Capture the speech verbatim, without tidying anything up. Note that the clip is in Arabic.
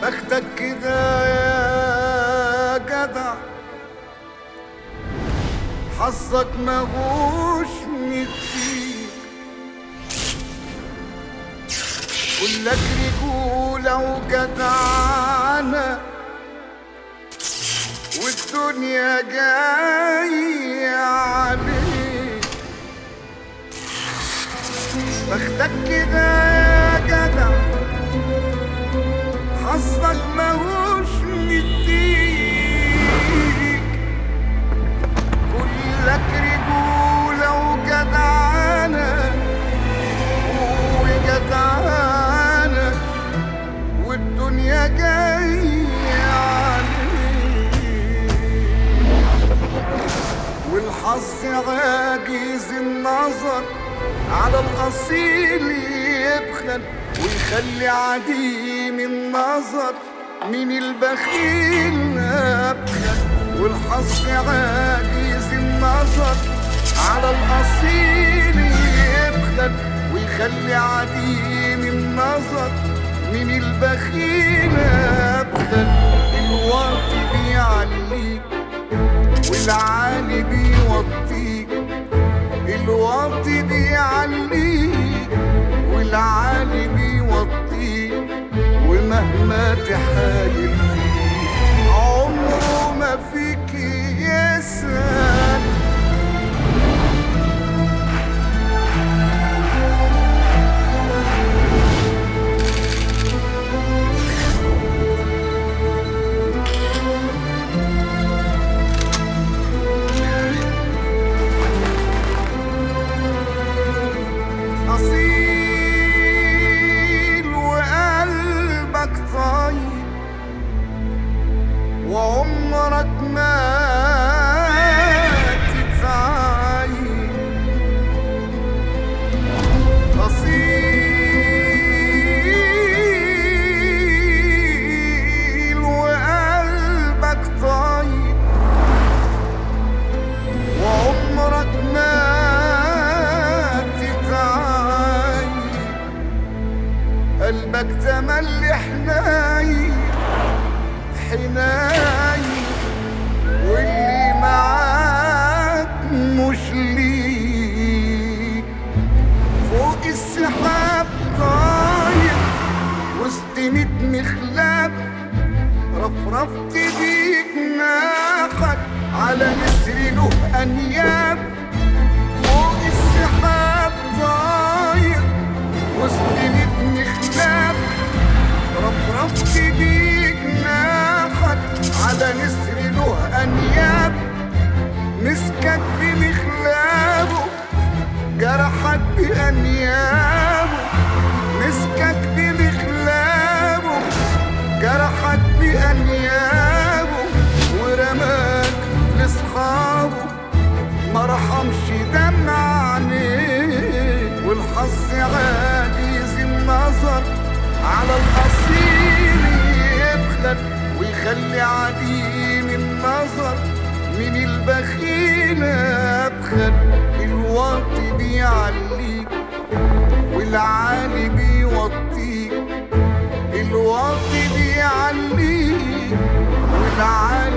بختك كده يا جدع، حظك ماهوش مديك، كلك رجولة وجدعنة والدنيا جاية عليك. بختك كده يا جدع، حظك ماهوش مديك، كلك رجولة وجدعنة وجدعنة والدنيا جاية عليك. والحظ عاجز النظر على الأصيل يبخل ويخلي عديم النظر من البخيل أبخل. والحظ عاجز النظر على الأصيل يبخل ويخلي عديم النظر من البخيل أبخل. الواطي بيعليك والعالي بيوطيك، الواطي بيعليك والعالي بيوطيك، ومهما تحايل فيه عمره ما فيك يسأل. وعمرك ما تتعاين أصيل وقلبك طيب، وعمرك ما تتعاين، قلبك تملي حنين حنين، واللي معاك مش ليك. فوق السحاب طاير وسط ميت مخلاب، رفرفت بيك ناقك على نسر له أنياب. فوق السحاب طاير وسط ميت مخلاب، رفرفت بيك ناقك على نسر له أنياب. مسكك بمخلابه جرحك بأنيابه، مسكك بمخلابه جرحك بأنيابه، ورماك لصحابه ما رحمش دمع عينيه. والحظ عاجز النظر على الأصيل يبخل ويخلي عديم النظر من البخيل أبخل. الواطي بيعليك والعالي بيوطيك، الواطي بيعليك والعالي